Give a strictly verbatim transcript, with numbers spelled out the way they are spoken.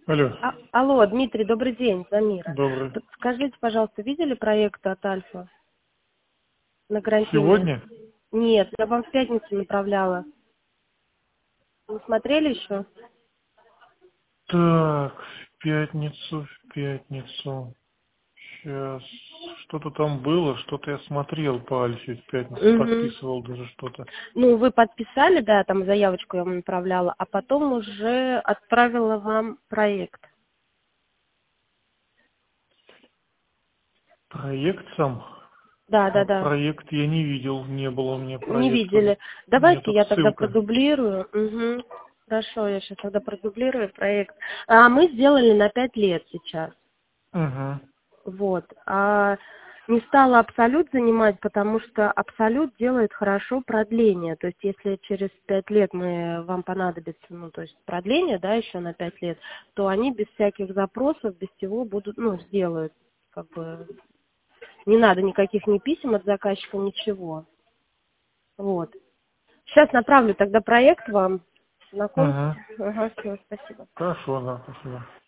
Алло, А- алло, Дмитрий, добрый день, Замира. добрый. Скажите, пожалуйста, видели проект от Альфа на гарантийный? Сегодня? Нет, я вам в пятницу направляла. Не смотрели еще? Так, в пятницу, в пятницу. Сейчас. Что-то там было, что-то я смотрел по Альфе в пятницу, Угу. подписывал даже что-то. Ну, вы подписали, да, там заявочку я вам направляла, а потом уже отправила вам проект. Проект сам? Да, да, А да. проект я не видел, не было у меня Не проекта. видели. Нет, Давайте тут я тогда ссылка. продублирую. Угу. Хорошо, я сейчас тогда продублирую проект. А мы сделали на пять лет сейчас. Угу. Вот. А не стала абсолют занимать, потому что абсолют делает хорошо продление. То есть если через пять лет мы, вам понадобится, ну, то есть продление, да, еще на пять лет, то они без всяких запросов, без всего будут, ну, сделают. Как бы не надо никаких ни писем от заказчика, ничего. Вот. Сейчас направлю тогда проект вам. Знакомьтесь. Угу. Ага, все, спасибо. Хорошо, да, спасибо.